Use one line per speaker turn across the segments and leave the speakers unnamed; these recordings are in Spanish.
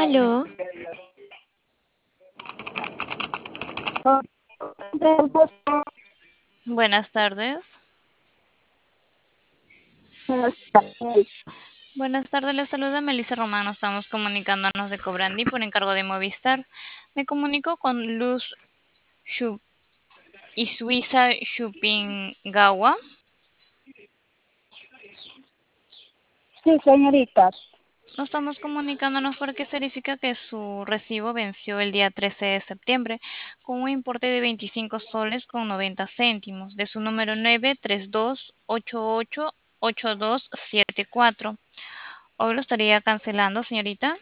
Aló, buenas tardes. Buenas tardes, les saluda Melissa Romano. Estamos comunicándonos de Cobrandi por encargo de Movistar. Me comunico con Luz Shu y Suiza Shupingawa.
Sí, señorita.
Nos estamos comunicándonos porque se verifica que su recibo venció el día 13 de septiembre con un importe de 25 soles con 90 céntimos de su número 932888274. Hoy lo estaría cancelando, señorita.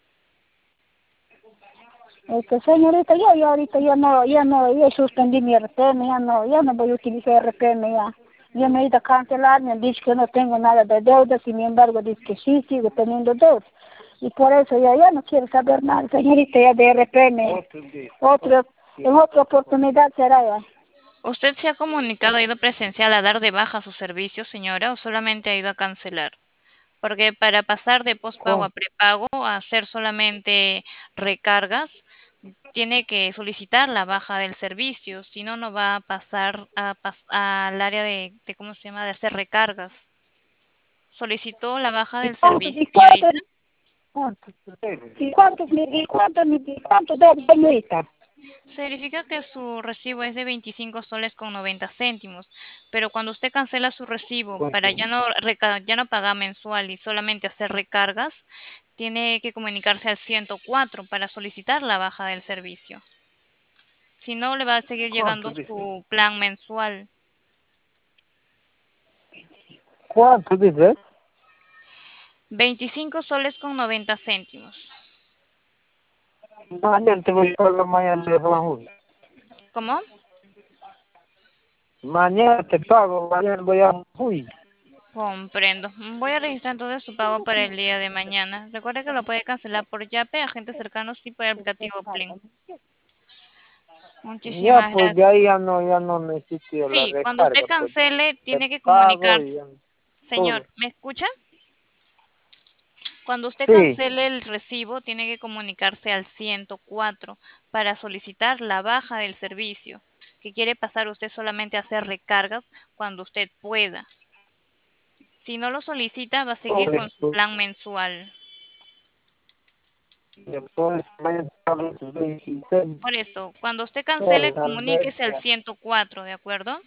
Señorita, yo ahorita yo suspendí mi RPM, ya no voy a utilizar RPM ya. Yo me he ido a cancelar, me han dicho que no tengo nada de deuda, sin embargo, dice que sí, sigo teniendo deuda. Y por eso ya no quiero saber nada, señorita, ya de RPM. En otra oportunidad será ya.
¿Usted se ha comunicado, ha ido presencial a dar de baja su servicio, señora, o solamente ha ido a cancelar? Porque para pasar de pospago a
¿Cómo?
prepago, a hacer solamente recargas, tiene que solicitar la baja del servicio, si no, no va a pasar al área ¿cómo se llama?, de hacer recargas. Solicitó la baja
¿Y
del
cuánto,
servicio,
y cuánto,
señorita.
cuánto, y cuánto debe, señorita?
Se verifica que su recibo es de 25 soles con 90 céntimos, pero cuando usted cancela su recibo para ya no pagar mensual y solamente hacer recargas, tiene que comunicarse al 104 para solicitar la baja del servicio. Si no, le va a seguir
¿Cuánto
llegando
dice?
su plan mensual.
¿Cuánto dice?
25 soles con 90 céntimos.
Mañana te voy a pagar mañana de Juan.
¿Cómo?
Mañana te pago, mañana voy a Jujuy.
Comprendo. Voy a registrar entonces su pago para el día de mañana. Recuerde que lo puede cancelar por Yape, agentes cercanos y por el aplicativo Plin.
Ya,
Muchísimas
pues de ahí
gracias.
ya no necesito la
Sí, cuando usted
recarga, pues
cancele,
te
tiene que
pago y
comunicarse.
ya,
Señor,
todo.
¿me escucha? Cuando usted
Sí,
cancele el recibo, tiene que comunicarse al 104 para solicitar la baja del servicio, que quiere pasar usted solamente a hacer recargas cuando usted pueda. Si no lo solicita, va a seguir
por
con su
eso,
plan mensual.
después mañana te pago tus 26
Por eso, cuando usted cancele,
soles al mes,
comuníquese al
ya.
104, ¿de acuerdo?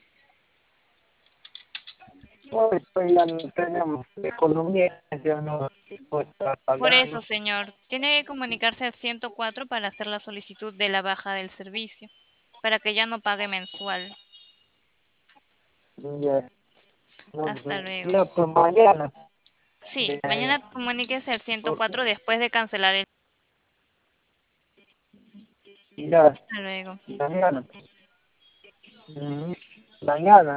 Pues ya no tenemos economía, ya no puedo estar
Por
pagando.
eso, señor, tiene que comunicarse al 104 para hacer la solicitud de la baja del servicio, para que ya no pague mensual.
Ya, no,
Hasta luego.
ya pues mañana,
Sí,
ya,
mañana comuníquese al
porque
104 después de cancelar el...
ya,
Hasta luego.
mañana, mañana.